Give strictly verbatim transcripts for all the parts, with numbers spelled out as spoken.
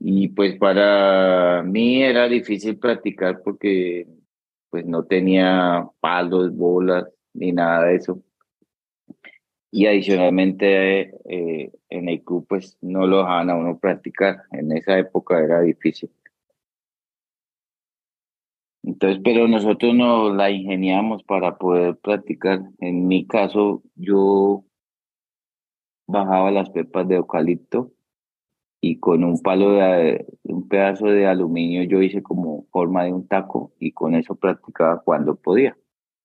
Y pues para mí era difícil practicar porque pues no tenía palos, bolas, ni nada de eso. Y adicionalmente eh, en el club pues no lo dejaban a uno practicar. En esa época era difícil. Entonces, pero nosotros nos la ingeniamos para poder practicar. En mi caso, yo bajaba las pepas de eucalipto y con un palo de un pedazo de aluminio yo hice como forma de un taco y con eso practicaba cuando podía.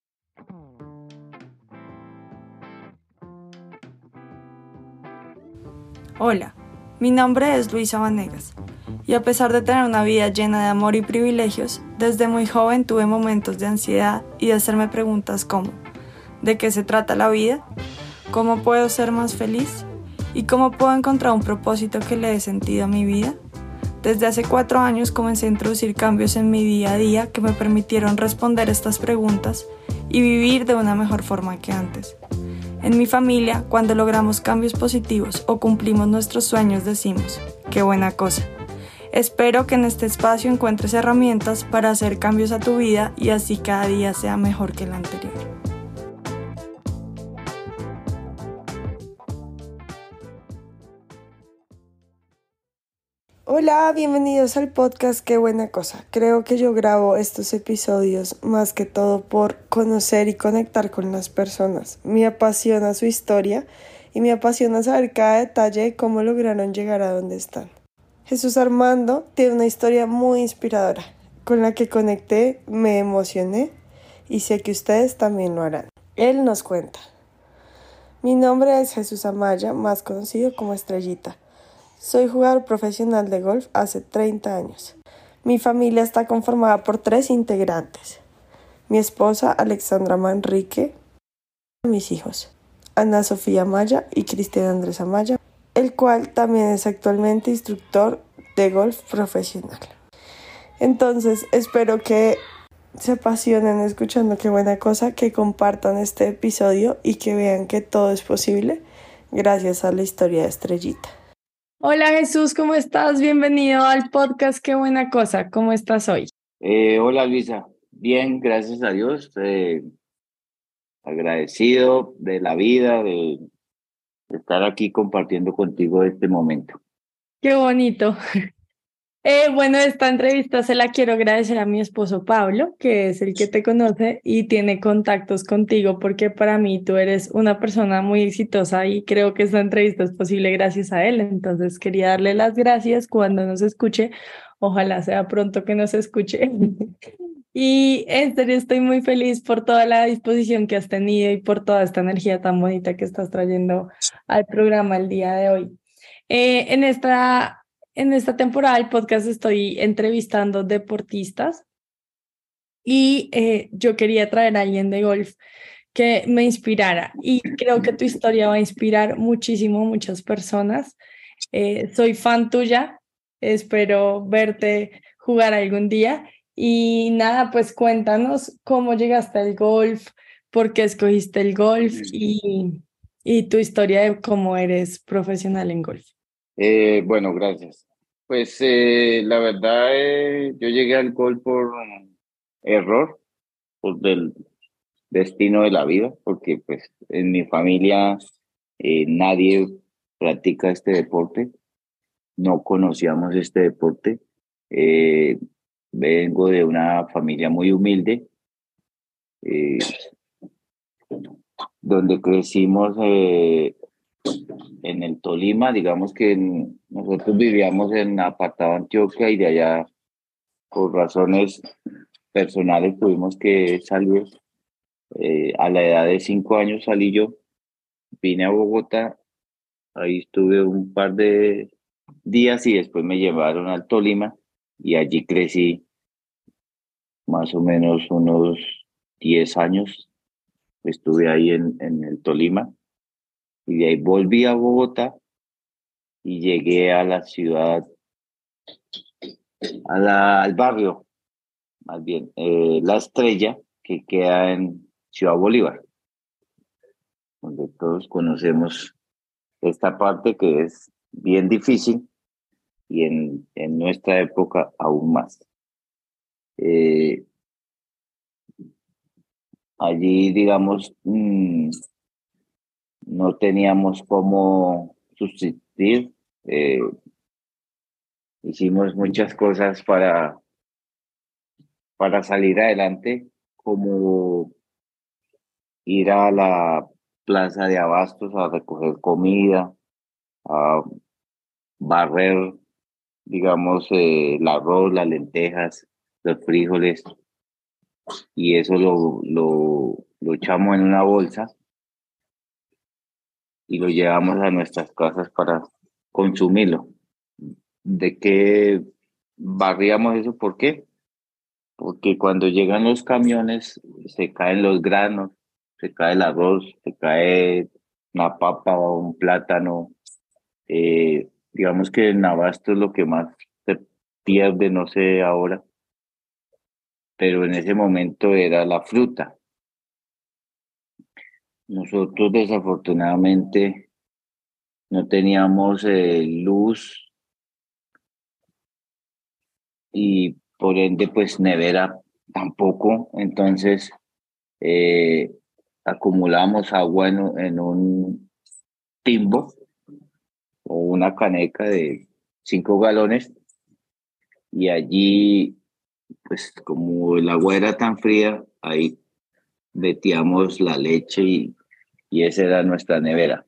Hola, mi nombre es Luisa Vanegas y a pesar de tener una vida llena de amor y privilegios, desde muy joven tuve momentos de ansiedad y de hacerme preguntas como ¿de qué se trata la vida? ¿Cómo puedo ser más feliz? ¿Y cómo puedo encontrar un propósito que le dé sentido a mi vida? Desde hace cuatro años comencé a introducir cambios en mi día a día que me permitieron responder estas preguntas y vivir de una mejor forma que antes. En mi familia, cuando logramos cambios positivos o cumplimos nuestros sueños, decimos, ¡qué buena cosa! Espero que en este espacio encuentres herramientas para hacer cambios a tu vida y así cada día sea mejor que el anterior. Hola, bienvenidos al podcast Qué buena cosa. Creo que yo grabo estos episodios más que todo por conocer y conectar con las personas. Me apasiona su historia y me apasiona saber cada detalle de cómo lograron llegar a donde están. Jesús Armando tiene una historia muy inspiradora, con la que conecté, me emocioné y sé que ustedes también lo harán. Él nos cuenta. Mi nombre es Jesús Amaya, más conocido como Estrellita. Soy jugador profesional de golf hace treinta años. Mi familia está conformada por tres integrantes. Mi esposa, Alexandra Manrique, mis hijos, Ana Sofía Amaya y Cristian Andrés Amaya, el cual también es actualmente instructor de golf profesional. Entonces, espero que se apasionen escuchando Qué buena cosa, que compartan este episodio y que vean que todo es posible gracias a la historia de Estrellita. Hola Jesús, ¿cómo estás? Bienvenido al podcast Qué buena cosa. ¿Cómo estás hoy? Eh, hola Luisa, bien, gracias a Dios, eh, agradecido de la vida, de, de estar aquí compartiendo contigo este momento. Qué bonito. Eh, bueno, esta entrevista se la quiero agradecer a mi esposo Pablo, que es el que te conoce y tiene contactos contigo, porque para mí tú eres una persona muy exitosa y creo que esta entrevista es posible gracias a él. Entonces quería darle las gracias cuando nos escuche. Ojalá sea pronto que nos escuche. Y en serio estoy muy feliz por toda la disposición que has tenido y por toda esta energía tan bonita que estás trayendo al programa el día de hoy. Eh, en esta, en esta temporada del podcast estoy entrevistando deportistas y eh, yo quería traer a alguien de golf que me inspirara y creo que tu historia va a inspirar muchísimo a muchas personas. Eh, soy fan tuya, espero verte jugar algún día y nada, pues cuéntanos cómo llegaste al golf, por qué escogiste el golf y, y tu historia de cómo eres profesional en golf. Eh, bueno, gracias. Pues eh, la verdad, eh, yo llegué al gol por error, por del destino de la vida, porque pues en mi familia eh, nadie practica este deporte, no conocíamos este deporte. Eh, Vengo de una familia muy humilde, eh, donde crecimos eh, en el Tolima, digamos que en- nosotros vivíamos en Apartado Antioquia y de allá por razones personales tuvimos que salir. Eh, a la edad de cinco años salí yo, vine a Bogotá, ahí estuve un par de días y después me llevaron al Tolima y allí crecí más o menos unos diez años. Estuve ahí en, en el Tolima y de ahí volví a Bogotá y llegué a la ciudad, a la, al barrio, más bien, eh, La Estrella, que queda en Ciudad Bolívar, donde todos conocemos esta parte que es bien difícil y en, en nuestra época aún más. Eh, allí, digamos, mmm, no teníamos cómo subsistir. Eh, hicimos muchas cosas para, para salir adelante, como ir a la plaza de abastos a recoger comida, a barrer, digamos, eh, el arroz, las lentejas, los frijoles, y eso lo, lo, lo echamos en una bolsa y lo llevamos a nuestras casas para consumirlo. ¿De qué barríamos eso? ¿Por qué? Porque cuando llegan los camiones se caen los granos, se cae el arroz, se cae una papa o un plátano. Eh, digamos que en abasto es lo que más se pierde, no sé ahora, pero en ese momento era la fruta. Nosotros desafortunadamente no teníamos eh, luz y por ende pues nevera tampoco, entonces eh, acumulamos agua en, en un timbo o una caneca de cinco galones y allí pues como el agua era tan fría, ahí metíamos la leche y, y esa era nuestra nevera.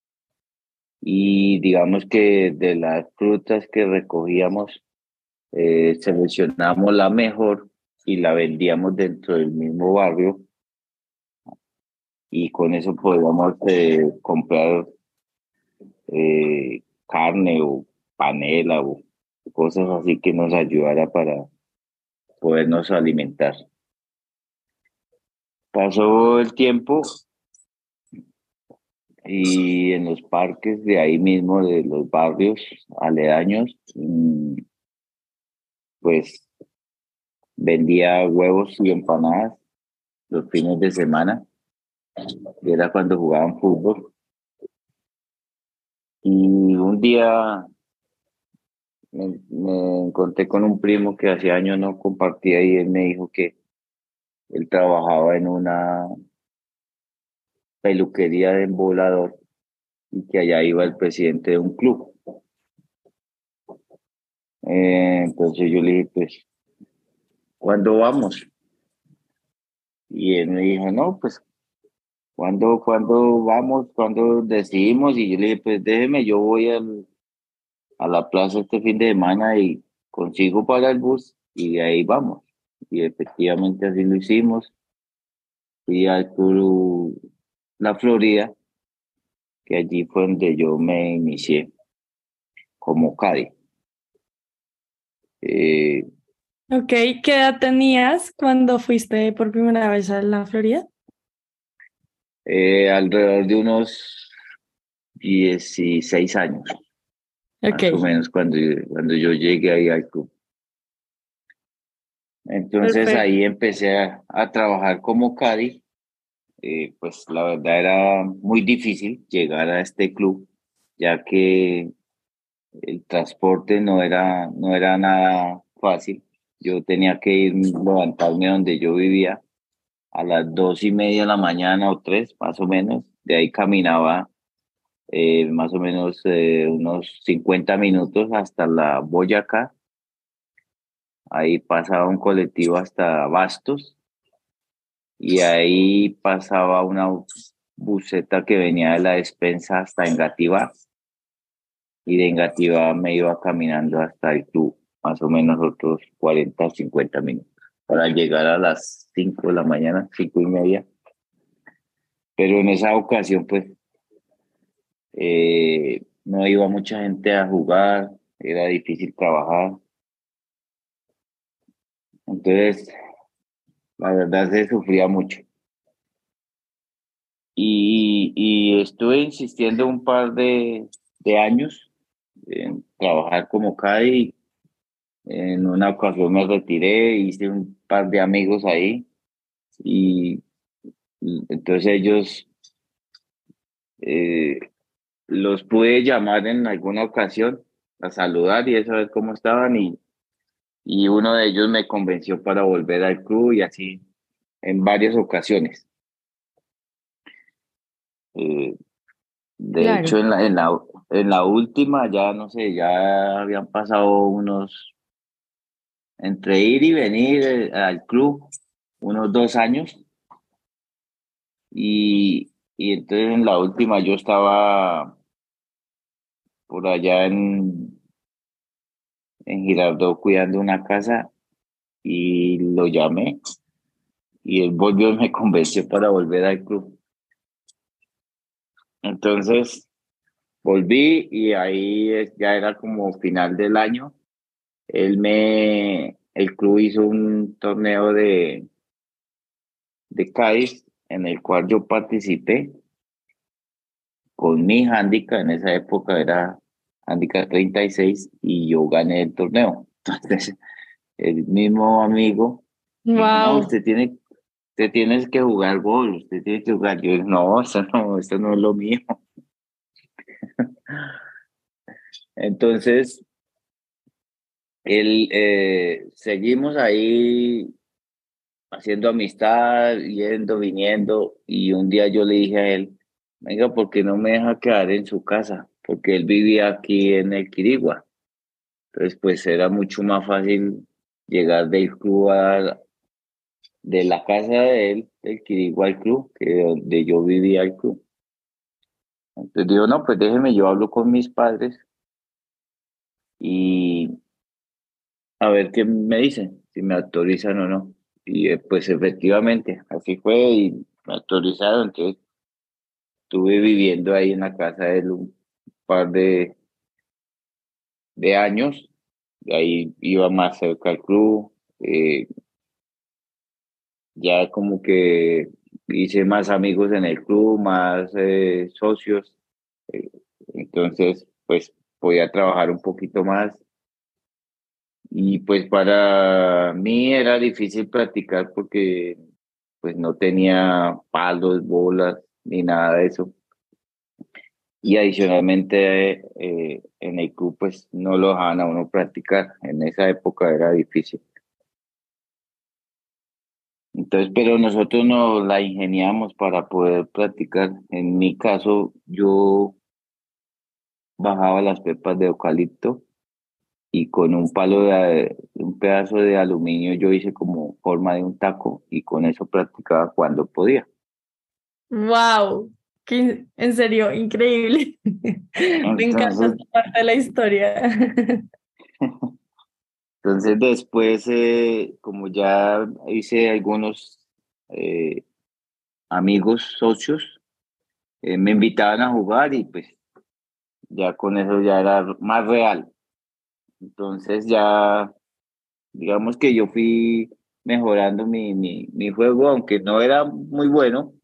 Y digamos que de las frutas que recogíamos, eh, seleccionamos la mejor y la vendíamos dentro del mismo barrio y con eso podíamos eh, comprar eh, carne o panela o cosas así que nos ayudara para podernos alimentar. Pasó el tiempo y en los parques de ahí mismo, de los barrios aledaños, mm, pues vendía huevos y empanadas los fines de semana, y era cuando jugaban fútbol. Y un día me, me encontré con un primo que hacía años no compartía y él me dijo que él trabajaba en una peluquería de embolador y que allá iba el presidente de un club. Eh, entonces yo le dije, pues, ¿cuándo vamos? Y él me dijo, no, pues, ¿cuándo, cuándo vamos? ¿Cuándo decidimos? Y yo le dije, pues déjeme, yo voy al, a la plaza este fin de semana y consigo para el bus y de ahí vamos. Y efectivamente así lo hicimos. Fui al Tour La Florida, que allí fue donde yo me inicié como Caddy. Eh, Ok, ¿qué edad tenías cuando fuiste por primera vez a la Florida? eh, alrededor de unos dieciséis años, Ok, más o menos, cuando, yo- cuando yo llegué ahí al club. Entonces perfecto. ahí empecé a, a trabajar como Caddy. Eh, pues la verdad era muy difícil llegar a este club, ya que el transporte no era, no era nada fácil. Yo tenía que ir, levantarme donde yo vivía a las dos y media de la mañana o tres, más o menos. De ahí caminaba eh, más o menos eh, unos cincuenta minutos hasta la Boyacá. Ahí pasaba un colectivo hasta Bastos y ahí pasaba una buseta que venía de la despensa hasta Engativá y de Engativá me iba caminando hasta el club, más o menos otros cuarenta o cincuenta minutos para llegar a las cinco de la mañana, cinco y media. Pero en esa ocasión, pues, eh, no iba mucha gente a jugar, era difícil trabajar. Entonces, la verdad se sufría mucho. Y, y estuve insistiendo un par de, de años en trabajar como Caddy. En una ocasión me retiré, hice un par de amigos ahí y, y entonces ellos eh, los pude llamar en alguna ocasión a saludar y eso, a ver cómo estaban y, y uno de ellos me convenció para volver al club y así en varias ocasiones. Eh, de Claro. hecho, en la, en la, en la última ya no sé, ya habían pasado unos, entre ir y venir eh, al club, unos dos años y, y entonces en la última yo estaba por allá en, en Girardot cuidando una casa y lo llamé y él volvió y me convenció para volver al club. Entonces volví y ahí es- ya era como final del año. Él me, el club hizo un torneo de, de Cádiz en el cual yo participé con mi handicap, en esa época era handicap treinta y seis y yo gané el torneo. Entonces el mismo amigo me dijo, no, Wow. usted tiene, usted tiene que jugar gol, usted tiene que jugar. Yo dije, no, eso no, eso no es lo mío. Entonces, él, eh, seguimos ahí haciendo amistad, yendo, viniendo, y un día yo le dije a él, venga, ¿por qué no me deja quedar en su casa? Porque él vivía aquí en el Quirigua. Entonces, pues era mucho más fácil llegar del club a, de la casa de él, del Quirigua al club, que donde yo vivía al club. Entonces digo, no, pues déjeme, yo hablo con mis padres y a ver qué me dicen, si me autorizan o no. Y eh, pues efectivamente, así fue y me autorizaron. Entonces estuve viviendo ahí en la casa de él un par de, de años. De ahí iba más cerca al club. eh, ya como que hice más amigos en el club, más eh, socios. eh, entonces, pues podía trabajar un poquito más. Y pues para mí era difícil practicar porque pues no tenía palos, bolas, ni nada de eso. Y adicionalmente eh, en el club pues no lo dejaban a uno practicar. En esa época era difícil. Entonces, pero nosotros nos la ingeniamos para poder practicar. En mi caso, yo bajaba las pepas de eucalipto y con un palo de, un pedazo de aluminio yo hice como forma de un taco y con eso practicaba cuando podía. Wow. Qué- en serio, increíble. Me encanta Entonces, esta parte de la historia. entonces después, eh, como ya hice algunos eh, amigos socios, eh, me invitaban a jugar y pues ya con eso ya era más real. Entonces ya, digamos que yo fui mejorando mi, mi, mi juego, aunque no era muy bueno.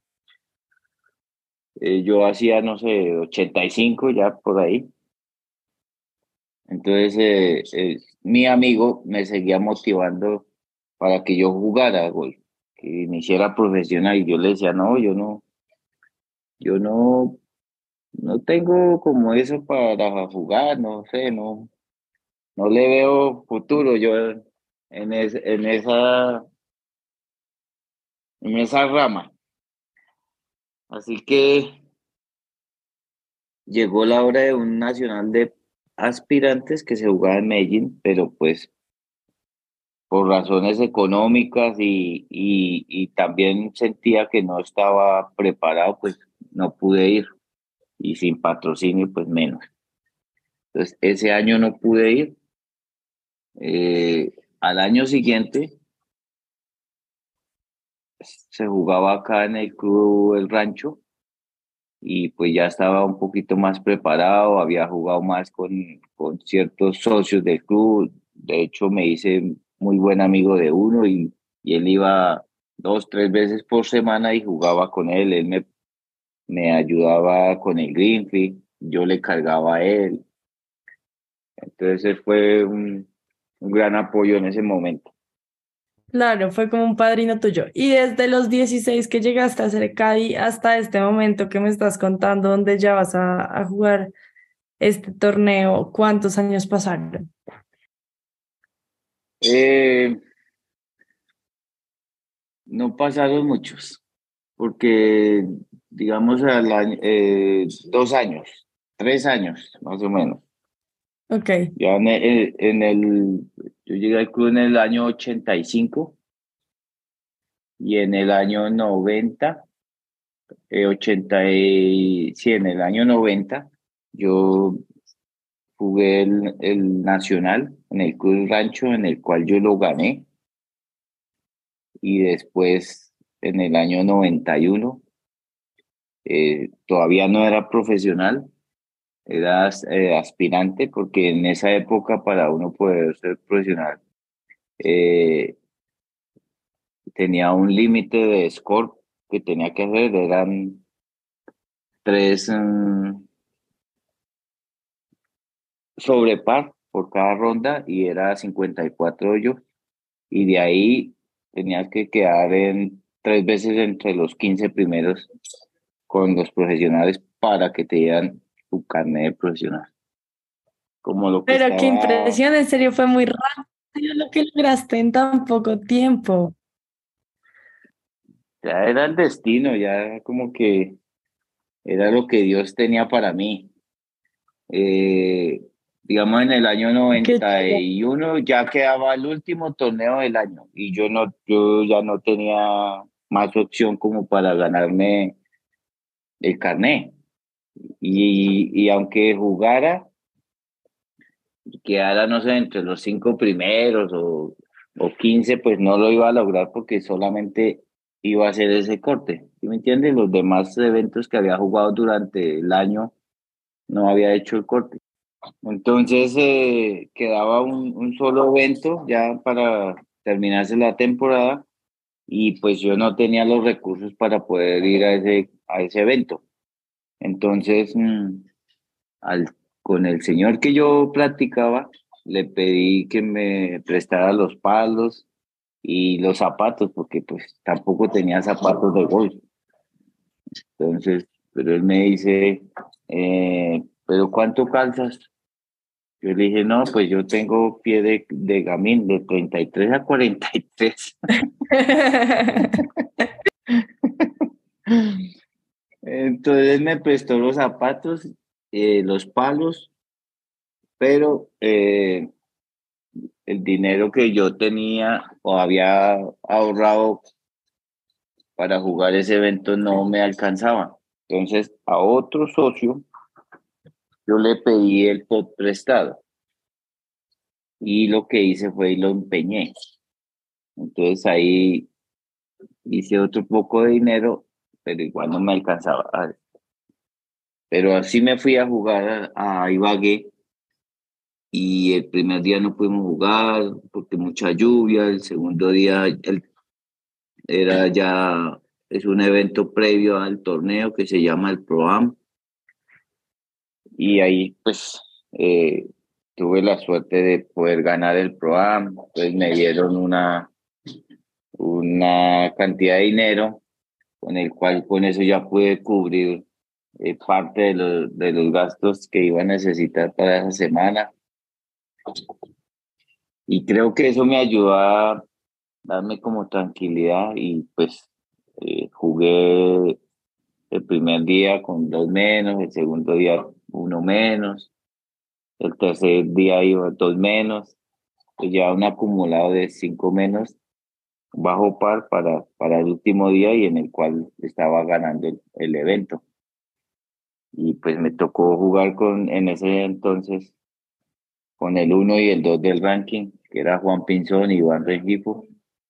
Eh, yo hacía, no sé, ochenta y cinco ya por ahí. Entonces, eh, eh, mi amigo me seguía motivando para que yo jugara golf, que me hiciera profesional. Y yo le decía, no, yo no, yo no, no tengo como eso para jugar, no sé, no, no le veo futuro yo en, es- en esa, en esa rama. Así que llegó la hora de un nacional de aspirantes que se jugaba en Medellín, pero pues por razones económicas y, y, y también sentía que no estaba preparado, pues no pude ir y sin patrocinio, pues menos. Entonces, ese año no pude ir. Eh, al año siguiente se jugaba acá en el Club El Rancho y pues ya estaba un poquito más preparado, había jugado más con, con ciertos socios del club. De hecho, me hice muy buen amigo de uno y, y él iba dos, tres veces por semana y jugaba con él. Él me, me ayudaba con el greenfield, yo le cargaba a él. Entonces fue un, un gran apoyo en ese momento. Claro, fue como un padrino tuyo. Y desde los dieciséis que llegaste a ser Cadi hasta este momento que me estás contando, donde ya vas a, a jugar este torneo, ¿cuántos años pasaron? Eh, no pasaron muchos, porque digamos al año, eh, dos años, tres años más o menos. Ok, Ya en el, en el, yo llegué al club en el año ochenta y cinco y en el año noventa, eh, ochenta y, sí, en el año noventa yo jugué el, el Nacional en el Club Rancho, en el cual yo lo gané, y después en el año noventa y uno, eh, todavía no era profesional, era eh, aspirante, porque en esa época para uno poder ser profesional eh, tenía un límite de score que tenía que hacer, eran tres mm, sobre par por cada ronda y era cincuenta y cuatro hoyos, y de ahí tenías que quedar en tres veces entre los quince primeros con los profesionales para que te dieran tu carnet de profesional. Como lo que pero qué estaba, impresión, en serio fue muy rápido lo que lograste en tan poco tiempo. ya era el destino, ya como que era lo que Dios tenía para mí. Eh, digamos, en el año Qué noventa chévere. y uno ya quedaba el último torneo del año y yo no, yo ya no tenía más opción como para ganarme el carnet. Y, y aunque jugara, quedara, no sé, entre los cinco primeros o, o quince, pues no lo iba a lograr porque solamente iba a hacer ese corte. ¿Sí me entiendes? Los demás eventos que había jugado durante el año no había hecho el corte. Entonces eh, quedaba un, un solo evento ya para terminarse la temporada, y pues yo no tenía los recursos para poder ir a ese, a ese evento. Entonces, mm, al, con el señor que yo practicaba, le pedí que me prestara los palos y los zapatos, porque pues tampoco tenía zapatos de golf. Entonces, pero él me dice, eh, ¿pero cuánto calzas? Yo le dije, no, pues yo tengo pie de, de gamín de treinta y tres a cuarenta y tres. Entonces me prestó los zapatos, eh, los palos, pero eh, el dinero que yo tenía o había ahorrado para jugar ese evento no me alcanzaba. Entonces a otro socio yo le pedí el pot prestado y lo que hice fue y lo empeñé. Entonces ahí hice otro poco de dinero, pero igual no me alcanzaba. Ah, pero así me fui a jugar a, a Ibagué, y el primer día no pudimos jugar porque mucha lluvia, el segundo día el- era ya, es un evento previo al torneo que se llama el Pro-Am, y ahí pues eh, tuve la suerte de poder ganar el Pro-Am, pues me dieron una, una cantidad de dinero con el cual con eso ya pude cubrir eh, parte de los, de los gastos que iba a necesitar para esa semana. Y creo que eso me ayudó a darme como tranquilidad, y pues eh, jugué el primer día con dos menos, el segundo día uno menos, el tercer día iba dos menos, pues ya un acumulado de cinco menos bajo par para, para el último día, y en el cual estaba ganando el, el evento. Y pues me tocó jugar con, en ese entonces, con el uno y el dos del ranking, que era Juan Pinzón y Iván Rengifo,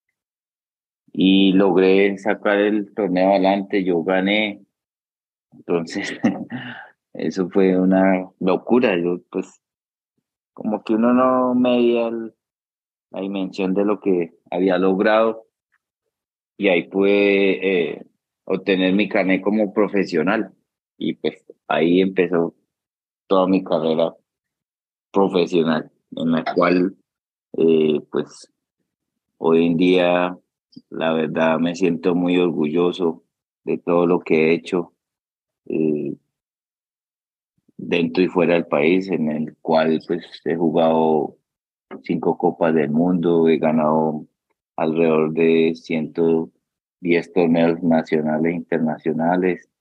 y logré sacar el torneo adelante, yo gané. Entonces, eso fue una locura. Yo, pues, como que uno no medía el- la dimensión de lo que había logrado, y ahí pude eh, obtener mi carnet como profesional. Y pues ahí empezó toda mi carrera profesional, en la cual, eh, pues, hoy en día, la verdad, me siento muy orgulloso de todo lo que he hecho. Eh, dentro y fuera del país, en el cual pues he jugado cinco copas del mundo, he ganado alrededor de ciento diez torneos nacionales e internacionales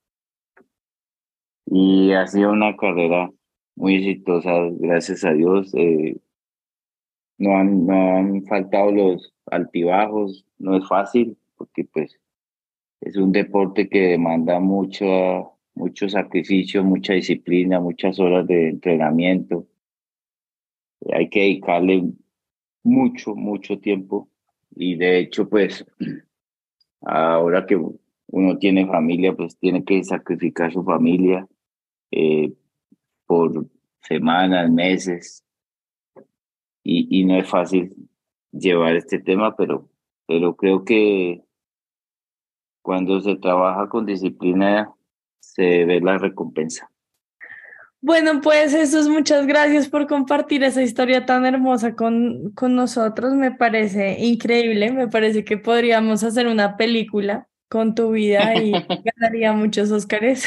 y ha sido una carrera muy exitosa, gracias a Dios. Eh, no han, no han faltado los altibajos, no es fácil porque pues es un deporte que demanda mucho, mucho sacrificio, mucha disciplina, muchas horas de entrenamiento. Hay que dedicarle mucho, mucho tiempo. Y de hecho, pues, ahora que uno tiene familia, pues tiene que sacrificar su familia eh, por semanas, meses. Y, y no es fácil llevar este tema, pero, pero creo que cuando se trabaja con disciplina, se ve la recompensa. Bueno, pues Jesús, muchas gracias por compartir esa historia tan hermosa con, con nosotros. Me parece increíble, me parece que podríamos hacer una película con tu vida y ganaría muchos Óscares.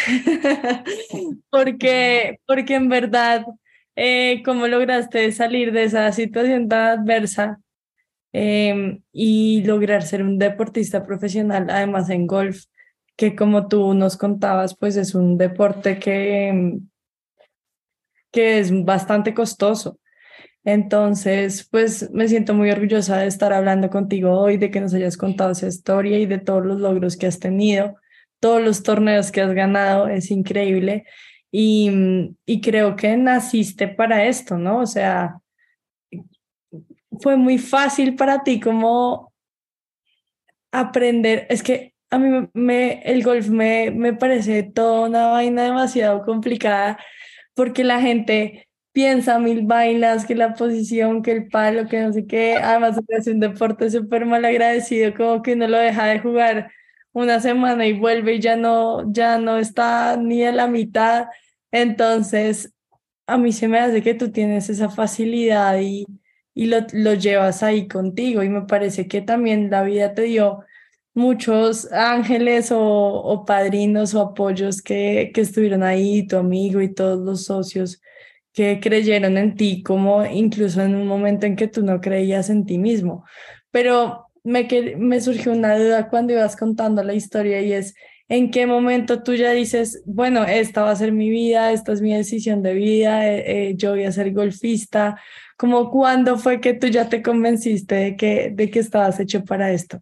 Porque, porque en verdad, eh, cómo lograste salir de esa situación tan adversa eh, y lograr ser un deportista profesional, además en golf, que como tú nos contabas, pues es un deporte que... em, que es bastante costoso. Entonces, pues me siento muy orgullosa de estar hablando contigo hoy, de que nos hayas contado esa historia y de todos los logros que has tenido, todos los torneos que has ganado, es increíble. Y, mm, y creo que naciste para esto, ¿no? O sea, fue muy fácil para ti como aprender. Es que a mí me, el golf me, me parece toda una vaina demasiado complicada porque la gente piensa mil vainas, que la posición, que el palo, que no sé qué. Además, es un deporte súper mal agradecido, como que uno lo deja de jugar una semana y vuelve y ya no, ya no está ni a la mitad. Entonces, a mí se me hace que tú tienes esa facilidad y, y lo, lo llevas ahí contigo. Y me parece que también la vida te dio muchos ángeles o, o padrinos o apoyos que, que estuvieron ahí, tu amigo y todos los socios que creyeron en ti, como incluso en un momento en que tú no creías en ti mismo. Pero me, que- me surgió una duda cuando ibas contando la historia y es, ¿en qué momento tú ya dices, bueno, esta va a ser mi vida, esta es mi decisión de vida, eh, eh, yo voy a ser golfista? ¿Cómo cuándo fue que tú ya te convenciste de que, de que estabas hecho para esto?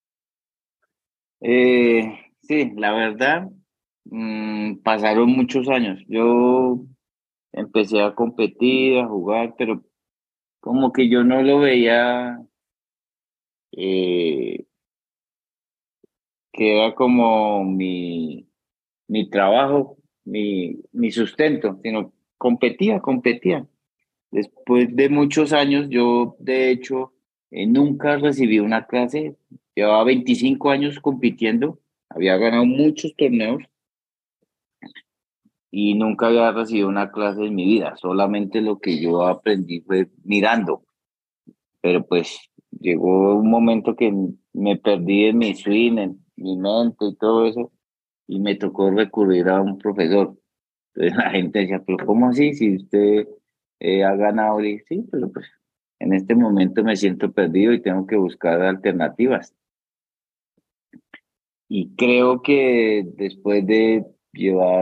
Eh, sí, la verdad, mm, pasaron muchos años. Yo empecé a competir, a jugar, pero como que yo no lo veía eh, que era como mi, mi trabajo, mi, mi sustento, sino competía, competía. Después de muchos años, yo de hecho eh, nunca recibí una clase, llevaba veinticinco años compitiendo, había ganado muchos torneos y nunca había recibido una clase en mi vida, solamente lo que yo aprendí fue mirando, pero pues llegó un momento que me perdí en mi swing, en mi mente y todo eso, y me tocó recurrir a un profesor. Entonces la gente decía, pero ¿cómo así? Si usted eh, ha ganado, y sí, pero pues en este momento me siento perdido y tengo que buscar alternativas. Y creo que después de llevar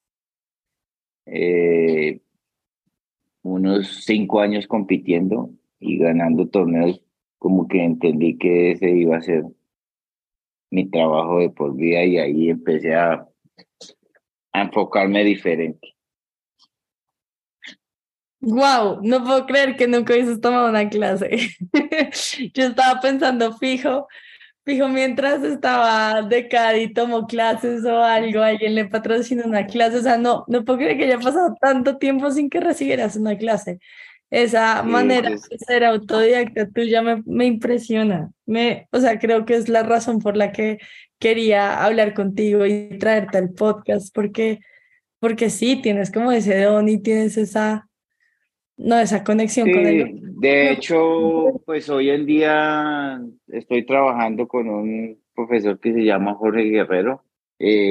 eh, unos cinco años compitiendo y ganando torneos, como que entendí que ese iba a ser mi trabajo de por vida y ahí empecé a, a enfocarme diferente. Wow, no puedo creer que nunca hubieses tomado una clase. Yo estaba pensando fijo, fijo, mientras estaba de Cadi tomó clases o algo, alguien le patrocinó una clase. O sea, no, no puedo creer que haya pasado tanto tiempo sin que recibieras una clase. Esa manera Eso es, de ser autodidacta tuya me, me impresiona. Me, o sea, creo que es la razón por la que quería hablar contigo y traerte al podcast, porque, porque sí, tienes como ese don y tienes esa, no, esa conexión con el... sí, de hecho, pues hoy en día estoy trabajando con un profesor que se llama Jorge Guerrero. Eh,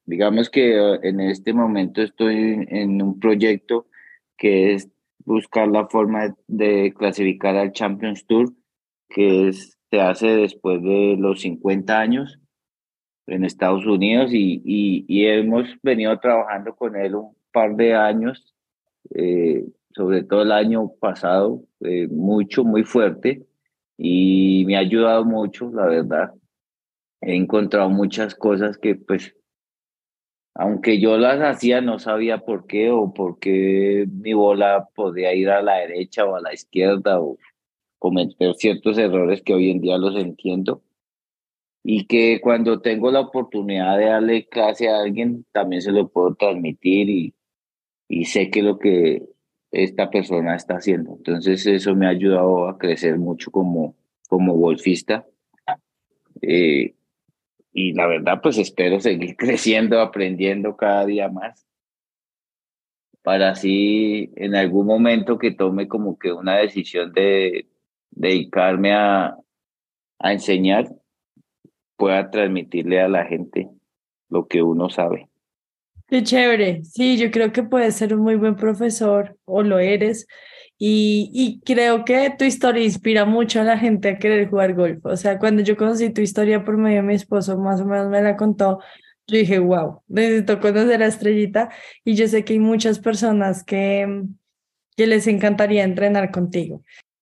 digamos que eh, en este momento estoy en, en un proyecto que es buscar la forma de, de clasificar al Champions Tour, que es, se hace después de los cincuenta años en Estados Unidos y, y, y hemos venido trabajando con él un par de años, eh, sobre todo el año pasado, eh, mucho, muy fuerte y me ha ayudado mucho, la verdad. He encontrado muchas cosas que pues, aunque yo las hacía, no sabía por qué o por qué mi bola podía ir a la derecha o a la izquierda o cometer ciertos errores que hoy en día los entiendo y que cuando tengo la oportunidad de darle clase a alguien, también se lo puedo transmitir y, y sé que lo que esta persona está haciendo. Entonces eso me ha ayudado a crecer mucho como, como golfista. Eh, y la verdad, pues espero seguir creciendo, aprendiendo cada día más, para así en algún momento que tome como que una decisión de dedicarme a, a enseñar, pueda transmitirle a la gente lo que uno sabe. Qué chévere. Sí, yo creo que puedes ser un muy buen profesor o lo eres. Y, y creo que tu historia inspira mucho a la gente a querer jugar golf. O sea, cuando yo conocí tu historia por medio de mi esposo, más o menos me la contó, yo dije, wow, necesito conocer a Estrellita. Y yo sé que hay muchas personas que, que les encantaría entrenar contigo.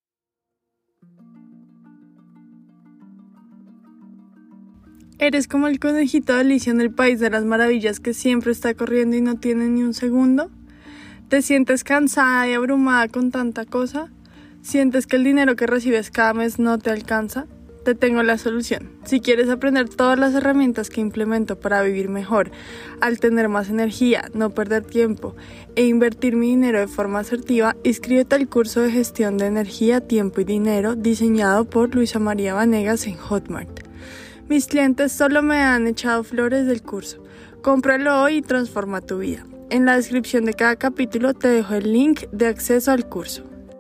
¿Eres como el conejito de Alicia en el País de las Maravillas que siempre está corriendo y no tiene ni un segundo? ¿Te sientes cansada y abrumada con tanta cosa? ¿Sientes que el dinero que recibes cada mes no te alcanza? Te tengo la solución. Si quieres aprender todas las herramientas que implemento para vivir mejor, al tener más energía, no perder tiempo e invertir mi dinero de forma asertiva, inscríbete al curso de gestión de energía, tiempo y dinero diseñado por Luisa María Vanegas en Hotmart. Mis clientes solo me han echado flores del curso. Cómpralo hoy y transforma tu vida. En la descripción de cada capítulo te dejo el link de acceso al curso.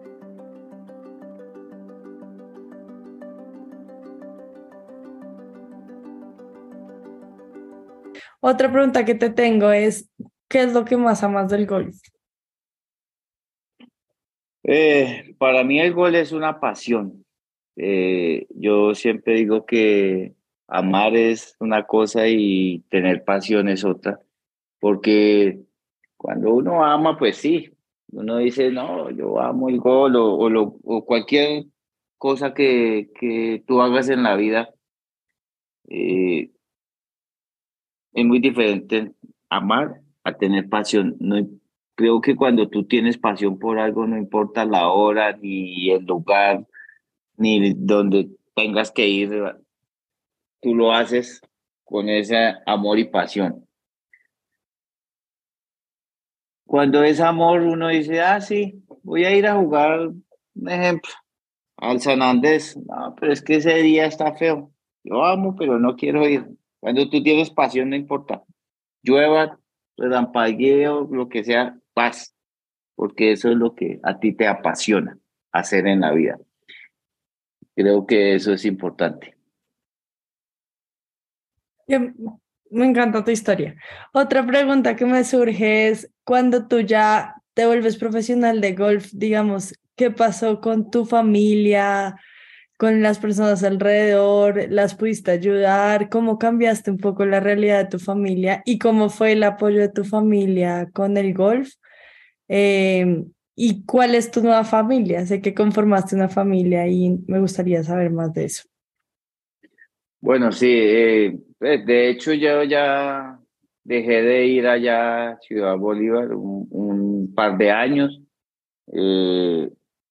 Otra pregunta que te tengo es, ¿qué es lo que más amas del golf? Eh, para mí el gol es una pasión. Eh, yo siempre digo que amar es una cosa y tener pasión es otra, porque cuando uno ama, pues sí, uno dice, no, yo amo el gol o, o, lo, o cualquier cosa que, que tú hagas en la vida. eh, es muy diferente amar a tener pasión. No, creo que cuando tú tienes pasión por algo, no importa la hora ni el lugar ni donde tengas que ir, tú lo haces con ese amor y pasión. Cuando es amor, uno dice, ah, sí, voy a ir a jugar, un ejemplo, al San Andrés. No, pero es que ese día está feo. Yo amo, pero no quiero ir. Cuando tú tienes pasión, no importa. Llueva, relampagueo, lo que sea, paz, porque eso es lo que a ti te apasiona hacer en la vida. Creo que eso es importante. Que Me encanta tu historia. Otra pregunta que me surge es, cuando tú ya te vuelves profesional de golf, digamos, ¿qué pasó con tu familia, con las personas alrededor? ¿Las pudiste ayudar? ¿Cómo cambiaste un poco la realidad de tu familia? ¿Y cómo fue el apoyo de tu familia con el golf? Eh, ¿y cuál es tu nueva familia? Sé que conformaste una familia y me gustaría saber más de eso. Bueno, sí, eh, pues, de hecho yo ya dejé de ir allá a Ciudad Bolívar un, un par de años, eh,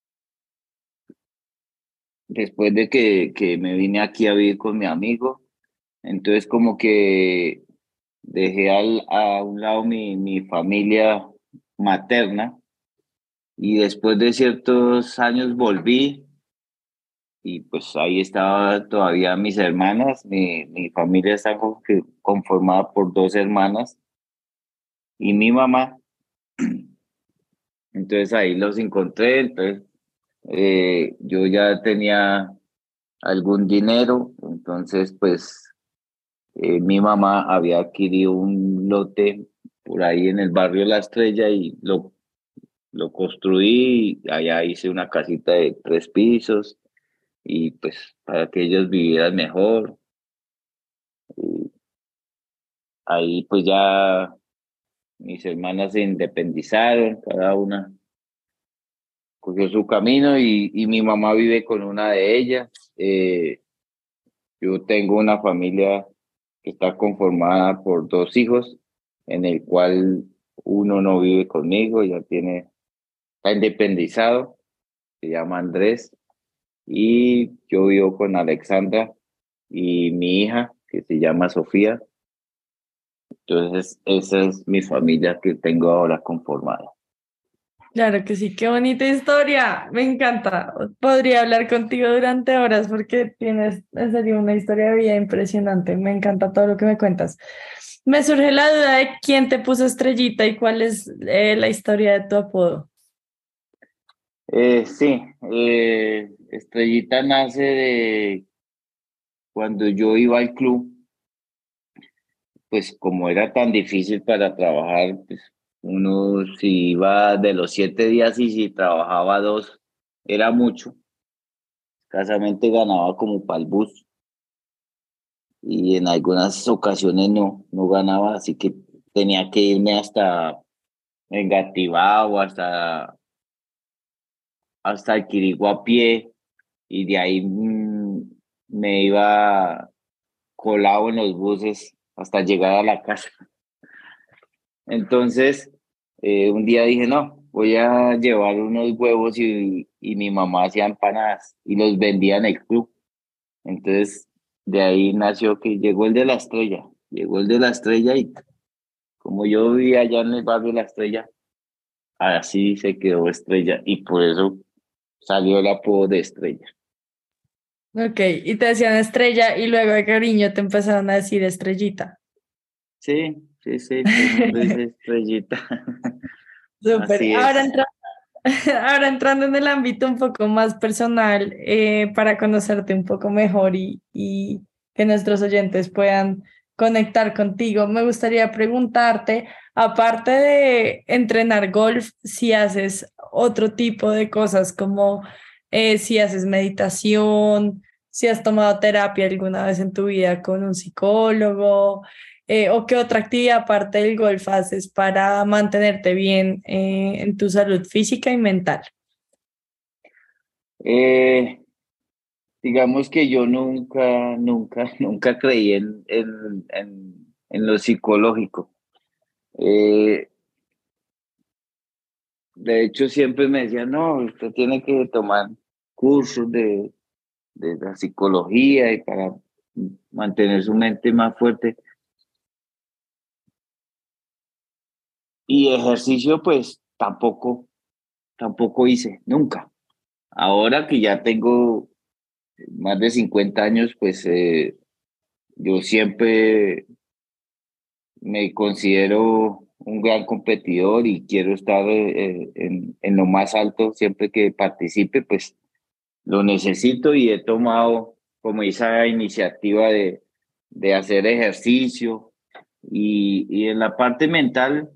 después de que, que me vine aquí a vivir con mi amigo. Entonces como que dejé al, a un lado mi, mi familia materna y después de ciertos años volví y pues ahí estaba todavía mis hermanas, mi, mi familia está como que conformada por dos hermanas y mi mamá. Entonces ahí los encontré, entonces eh, yo ya tenía algún dinero, entonces pues Eh, mi mamá había adquirido un lote por ahí en el barrio La Estrella y lo, lo construí, y allá hice una casita de tres pisos y pues para que ellos vivieran mejor. Y ahí pues ya mis hermanas se independizaron, cada una cogió su camino y, y mi mamá vive con una de ellas. Eh, yo tengo una familia que está conformada por dos hijos, en el cual uno no vive conmigo, ya tiene, está independizado, se llama Andrés, y yo vivo con Alexandra y mi hija, que se llama Sofía. Entonces, esa es mi familia que tengo ahora conformada. Claro que sí, qué bonita historia, me encanta. Podría hablar contigo durante horas porque tienes en serio una historia de vida impresionante, me encanta todo lo que me cuentas. Me surge la duda de quién te puso Estrellita y cuál es eh, la historia de tu apodo. Eh, sí, eh, Estrellita nace de cuando yo iba al club, pues como era tan difícil para trabajar, pues uno si iba de los siete días y si trabajaba dos, era mucho. Escasamente ganaba como para el bus y en algunas ocasiones no, no ganaba, así que tenía que irme hasta Engativá o hasta, hasta el Quirigua a pie y de ahí mm, me iba colado en los buses hasta llegar a la casa. Entonces, eh, un día dije, no, voy a llevar unos huevos y, y mi mamá hacía empanadas y los vendía en el club. Entonces, de ahí nació que llegó el de la Estrella, llegó el de la Estrella y como yo vivía allá en el barrio de la Estrella, así se quedó Estrella y por eso salió el apodo de Estrella. Ok, y te decían Estrella y luego de cariño te empezaron a decir Estrellita. Sí, sí, sí, todo el mundo dice Estrellita. Súper. Así Ahora es. entra- ahora entrando en el ámbito un poco más personal, eh, para conocerte un poco mejor y, y que nuestros oyentes puedan conectar contigo, me gustaría preguntarte, aparte de entrenar golf, si haces otro tipo de cosas como eh, si haces meditación, si has tomado terapia alguna vez en tu vida con un psicólogo, eh, o qué otra actividad aparte del golf haces para mantenerte bien eh, en tu salud física y mental. Eh, digamos que yo nunca, nunca, nunca creí en, en, en, en lo psicológico. Eh, de hecho, siempre me decían, no, usted tiene que tomar cursos de, de la psicología y para mantener su mente más fuerte. Y ejercicio, pues tampoco, tampoco hice, nunca. Ahora que ya tengo más de cincuenta años, pues eh, yo siempre me considero un gran competidor y quiero estar eh, en, en lo más alto siempre que participe, pues lo necesito y he tomado como esa iniciativa de, de hacer ejercicio y, y en la parte mental,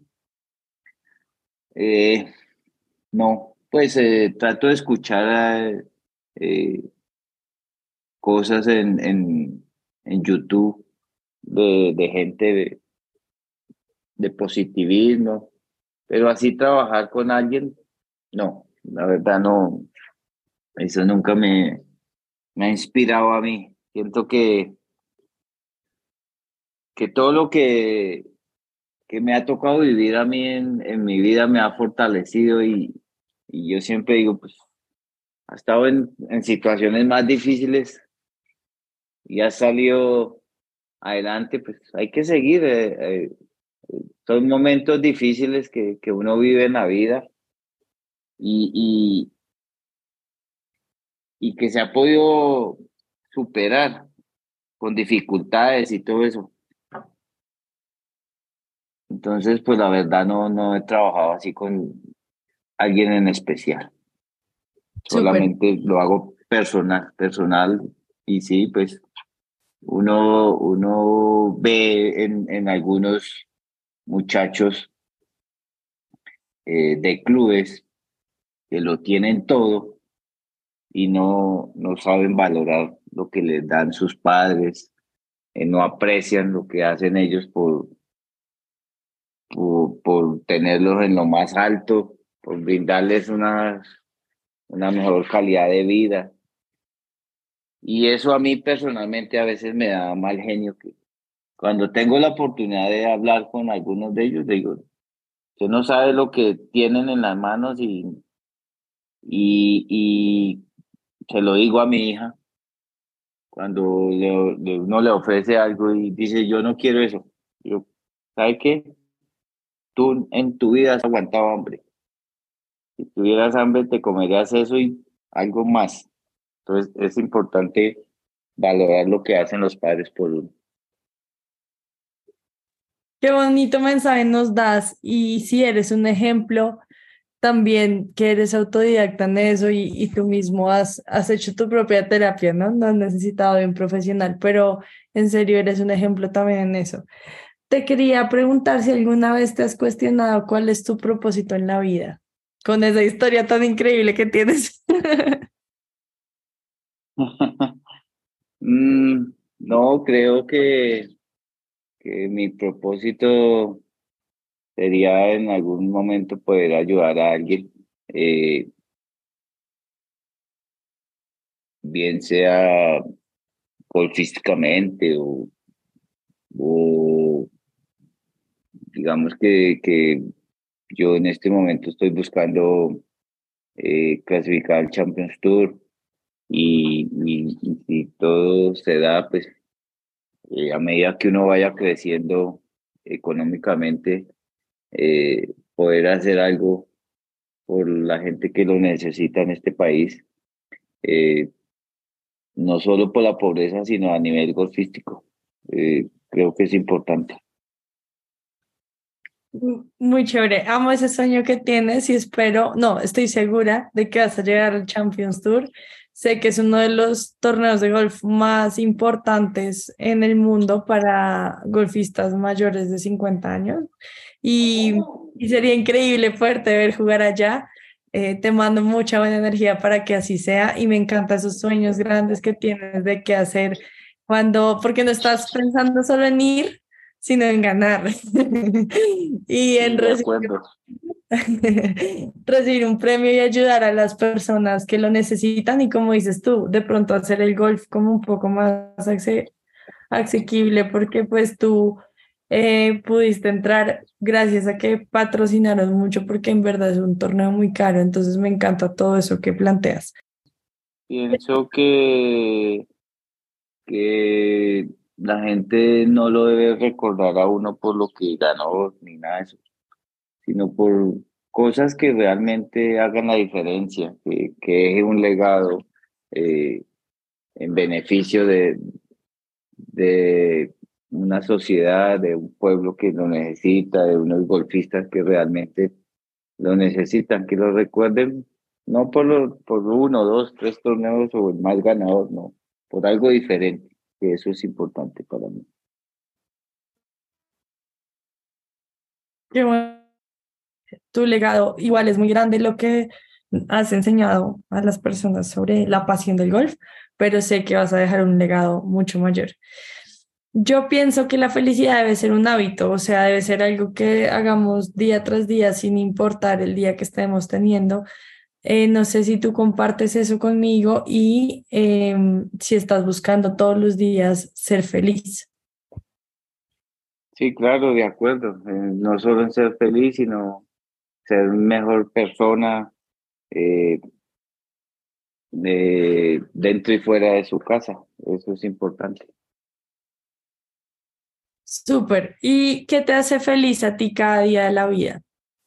eh, no, pues eh, trato de escuchar eh, cosas en, en, en YouTube de, de gente de, de positivismo, pero así trabajar con alguien, no, la verdad no, eso nunca me, me ha inspirado a mí. Siento que, que todo lo que, que me ha tocado vivir a mí en, en mi vida me ha fortalecido y, y yo siempre digo, pues, ha estado en, en situaciones más difíciles y ha salido adelante, pues hay que seguir. Eh, eh, son momentos difíciles que, que uno vive en la vida y, y, y que se ha podido superar con dificultades y todo eso. Entonces, pues la verdad no, no he trabajado así con alguien en especial. Súper. Solamente lo hago personal, personal y sí, pues uno, uno ve en, en algunos muchachos eh, de clubes que lo tienen todo y no, no saben valorar lo que les dan sus padres, eh, no aprecian lo que hacen ellos por, por, por tenerlos en lo más alto, por brindarles una, una mejor calidad de vida. Y eso a mí personalmente a veces me da mal genio, que cuando tengo la oportunidad de hablar con algunos de ellos, digo, usted no sabe lo que tienen en las manos y, y, y se lo digo a mi hija cuando le, le- uno le ofrece algo y dice, yo no quiero eso. Yo, ¿sabe qué? Tú en tu vida has aguantado hambre. Si tuvieras hambre, te comerías eso y algo más. Entonces, es importante valorar lo que hacen los padres por uno. Qué bonito mensaje nos das y si eres un ejemplo también que eres autodidacta en eso y, y tú mismo has, has hecho tu propia terapia, ¿no? No has necesitado de un profesional, pero en serio eres un ejemplo también en eso. Te quería preguntar si alguna vez te has cuestionado cuál es tu propósito en la vida, con esa historia tan increíble que tienes. Mm, no, creo que, que mi propósito sería en algún momento poder ayudar a alguien, eh, bien sea golfísticamente o, o digamos que, que yo en este momento estoy buscando eh, clasificar al Champions Tour y, y, y si todo se da, pues eh, a medida que uno vaya creciendo económicamente, eh, poder hacer algo por la gente que lo necesita en este país, eh, no solo por la pobreza, sino a nivel golfístico. Eh, creo que es importante. Muy chévere, amo ese sueño que tienes y espero, no, estoy segura de que vas a llegar al Champions Tour. Sé que es uno de los torneos de golf más importantes en el mundo para golfistas mayores de cincuenta años y, y sería increíble poderte ver jugar allá. Eh, te mando mucha buena energía para que así sea y me encantan esos sueños grandes que tienes de qué hacer cuando, porque no estás pensando solo en ir, sino en ganar. Y Sí, en de recibir, acuerdo. recibir un premio y ayudar a las personas que lo necesitan y como dices tú, de pronto hacer el golf como un poco más ace- asequible porque pues tú eh, pudiste entrar gracias a que patrocinaron mucho porque en verdad es un torneo muy caro, entonces me encanta todo eso que planteas. Pienso que, que la gente no lo debe recordar a uno por lo que ganó ni nada de eso, sino por cosas que realmente hagan la diferencia, que, que deje un legado eh, en beneficio de, de una sociedad, de un pueblo que lo necesita, de unos golfistas que realmente lo necesitan, que lo recuerden, no por, lo, por uno, dos, tres torneos o el más ganador, no, por algo diferente, que eso es importante para mí. Qué bueno. Tu legado igual es muy grande lo que has enseñado a las personas sobre la pasión del golf, pero sé que vas a dejar un legado mucho mayor. Yo pienso que la felicidad debe ser un hábito, o sea, debe ser algo que hagamos día tras día sin importar el día que estemos teniendo. Eh, no sé si tú compartes eso conmigo y em, si estás buscando todos los días ser feliz. Sí, claro, de acuerdo. Eh, no solo en ser feliz, sino ser mejor persona eh, de, dentro y fuera de su casa. Eso es importante. Súper. ¿Y qué te hace feliz a ti cada día de la vida?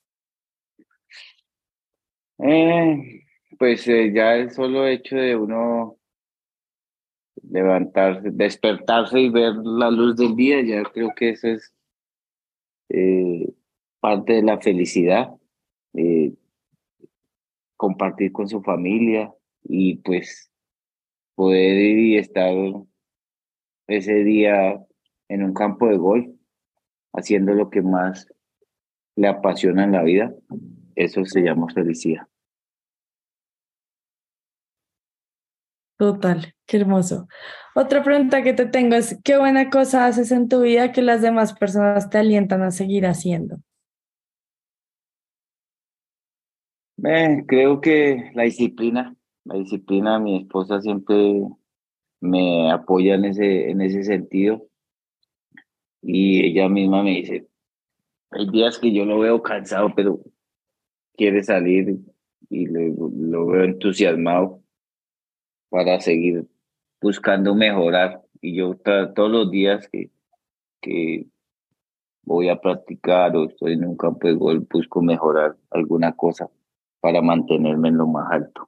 Eh, pues eh, ya el solo hecho de uno levantarse, despertarse y ver la luz del día, ya creo que eso es eh, parte de la felicidad, eh, compartir con su familia y pues poder ir y estar ese día en un campo de golf, haciendo lo que más le apasiona en la vida, eso se llama felicidad. Total, qué hermoso. Otra pregunta que te tengo es, ¿qué buena cosa haces en tu vida que las demás personas te alientan a seguir haciendo? Eh, creo que la disciplina, la disciplina, mi esposa siempre me apoya en ese, en ese sentido y ella misma me dice, hay días que yo lo veo cansado, pero quiere salir y le- lo veo entusiasmado para seguir buscando mejorar. Y yo tra- todos los días que, que voy a practicar o estoy en un campo de golf, busco mejorar alguna cosa para mantenerme en lo más alto.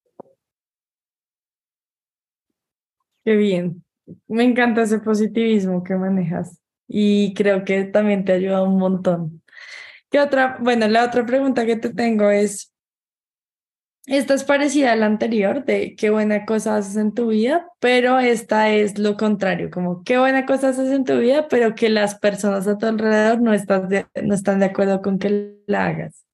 Qué bien. Me encanta ese positivismo que manejas y creo que también te ayuda un montón. ¿Qué otra? Bueno, la otra pregunta que te tengo es, esta es parecida a la anterior de qué buena cosa haces en tu vida, pero esta es lo contrario, como qué buena cosa haces en tu vida, pero que las personas a tu alrededor no, estás de- no están de acuerdo con que la hagas.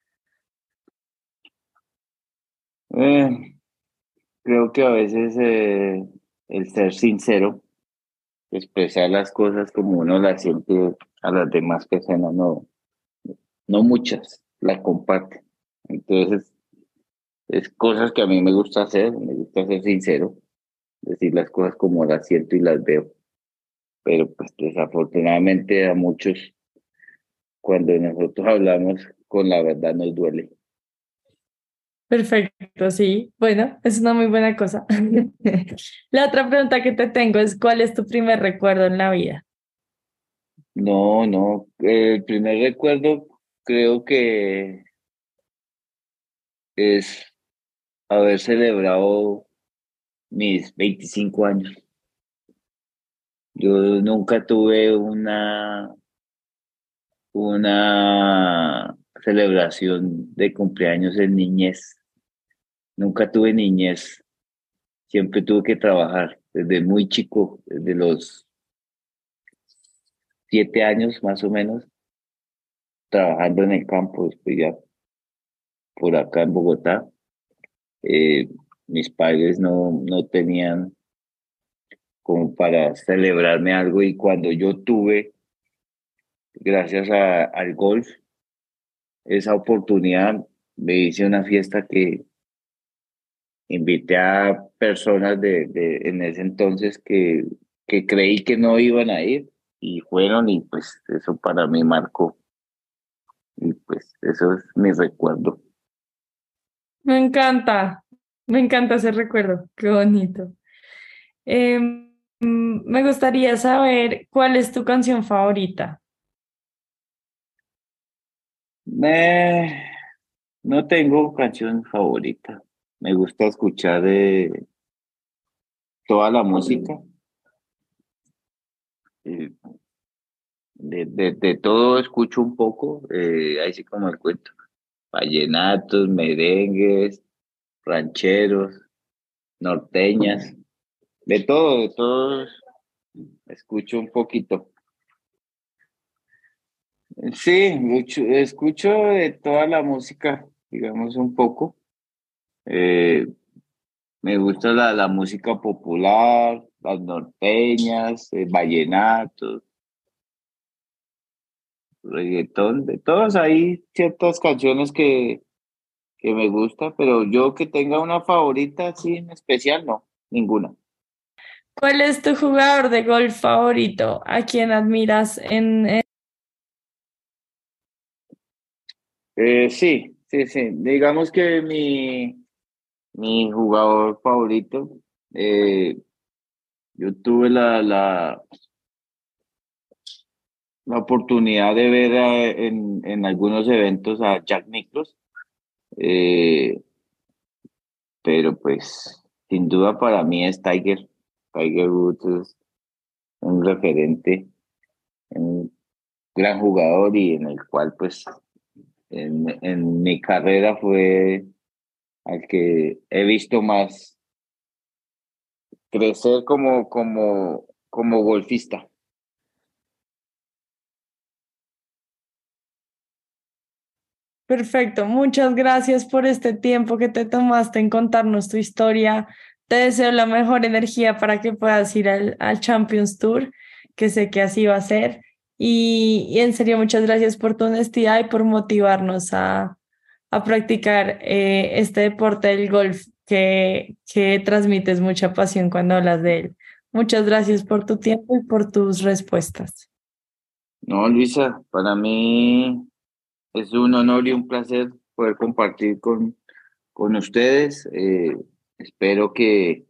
Eh, Creo que a veces eh, el ser sincero, expresar las cosas como uno las siente a las demás personas, no, no muchas las comparten. Entonces, es cosas que a mí me gusta hacer, me gusta ser sincero, decir las cosas como las siento y las veo. Pero pues desafortunadamente a muchos, cuando nosotros hablamos con la verdad nos duele. Perfecto, sí. Bueno, es una muy buena cosa. La otra pregunta que te tengo es, ¿cuál es tu primer recuerdo en la vida? No, no, el primer recuerdo creo que es haber celebrado mis veinticinco años. Yo nunca tuve una, una celebración de cumpleaños en niñez. Nunca tuve niñez. Siempre tuve que trabajar desde muy chico, desde los siete años más o menos, trabajando en el campo, después ya por acá en Bogotá. Eh, Mis padres no, no tenían como para celebrarme algo y cuando yo tuve, gracias a- al golf, esa oportunidad, me hice una fiesta que invité a personas de, de en ese entonces que, que creí que no iban a ir y fueron y pues eso para mí marcó y pues eso es mi recuerdo. Me encanta, me encanta ese recuerdo, qué bonito. Em, mm, me gustaría saber cuál es tu canción favorita. Eh, no tengo canción favorita. Me gusta escuchar eh, toda la música. eh, de, de, de todo escucho un poco, eh, ahí sí como el cuento. Vallenatos, merengues, rancheros, norteñas, de todo, de todo escucho un poquito. Sí, mucho, escucho de toda la música, digamos un poco. Eh, Me gusta la, la música popular, las norteñas, eh, vallenatos, reggaetón, de todas hay ciertas canciones que, que me gusta, pero yo que tenga una favorita así en especial, no, ninguna. ¿Cuál es tu jugador de golf favorito? ¿A quién admiras en, en- Eh, sí, sí, sí. Digamos que mi, mi jugador favorito, eh, yo tuve la, la, la oportunidad de ver eh, en, en algunos eventos a Jack Nicklaus, eh, pero pues sin duda para mí es Tiger. Tiger Woods es un referente, un gran jugador y en el cual pues en, en mi carrera fue al que he visto más crecer como, como, como golfista. Perfecto, muchas gracias por este tiempo que te tomaste en contarnos tu historia. Te deseo la mejor energía para que puedas ir al, al Champions Tour, que sé que así va a ser. Y, y en serio, muchas gracias por tu honestidad y por motivarnos a, a practicar eh, este deporte del golf que, que transmites mucha pasión cuando hablas de él. Muchas gracias por tu tiempo y por tus respuestas. No, Luisa, para mí es un honor y un placer poder compartir con, con ustedes. Eh, espero que,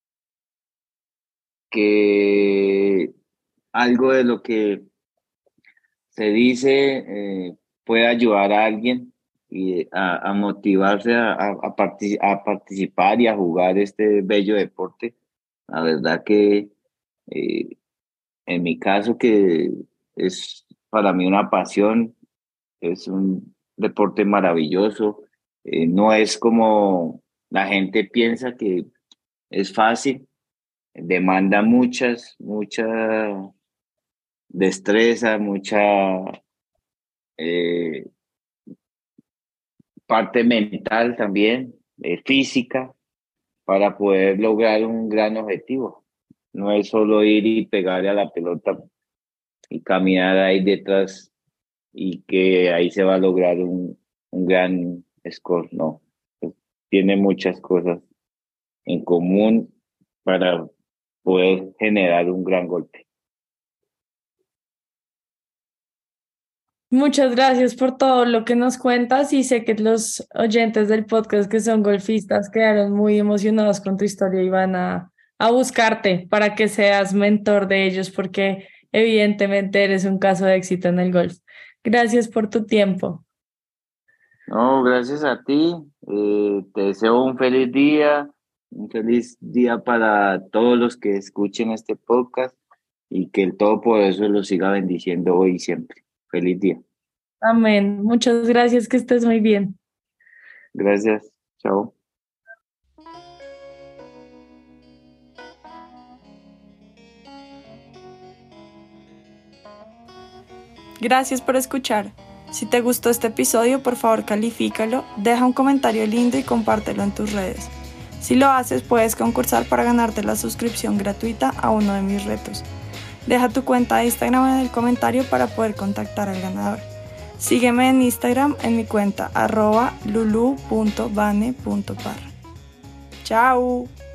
que algo de lo que se dice eh, puede ayudar a alguien y a, a motivarse a, a, a, partici- a participar y a jugar este bello deporte. La verdad que eh, en mi caso, que es para mí una pasión, es un deporte maravilloso. Eh, no es como la gente piensa que es fácil, demanda muchas, mucha destreza, mucha eh, parte mental también, eh, física, para poder lograr un gran objetivo. No es solo ir y pegarle a la pelota y caminar ahí detrás y que ahí se va a lograr un, un gran score, no. Pues, tiene muchas cosas en común para poder generar un gran golpe. Muchas gracias por todo lo que nos cuentas y sé que los oyentes del podcast que son golfistas quedaron muy emocionados con tu historia y van a, a buscarte para que seas mentor de ellos porque evidentemente eres un caso de éxito en el golf. Gracias por tu tiempo. No, gracias a ti. Eh, te deseo un feliz día, un feliz día para todos los que escuchen este podcast y que el Todopoderoso los siga bendiciendo hoy y siempre. Feliz día. Amén. Muchas gracias, que estés muy bien. Gracias. Chao. Gracias por escuchar. Si te gustó este episodio, por favor califícalo, deja un comentario lindo y compártelo en tus redes. Si lo haces, puedes concursar para ganarte la suscripción gratuita a uno de mis retos. Deja tu cuenta de Instagram en el comentario para poder contactar al ganador. Sígueme en Instagram en mi cuenta arroba lulu punto bane punto parra. ¡Chao!